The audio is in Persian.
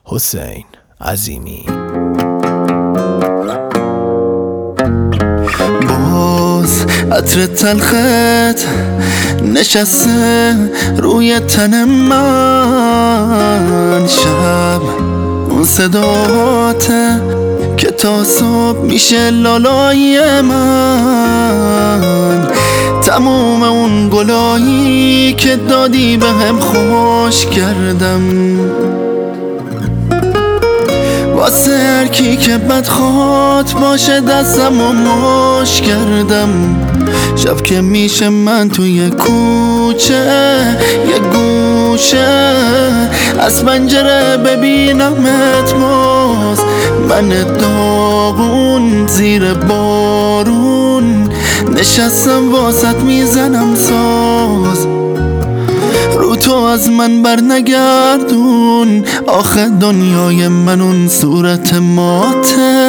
حسین عظیمی. باز عطر تلخت نشسته روی تن من، شب اون صداته که تا صبح میشه لالای من. تموم اون گلایی که دادی به هم خوش کردم، واسه هر کی که بدخواد باشه دستم و ماش کردم. شب که میشه من توی کوچه یه گوشه از پنجره ببینمت باز، من داغون زیر بارون نشستم واسط میزنم ساز. رو تو از من بر نگردون، آخه دنیای من اون صورت ماته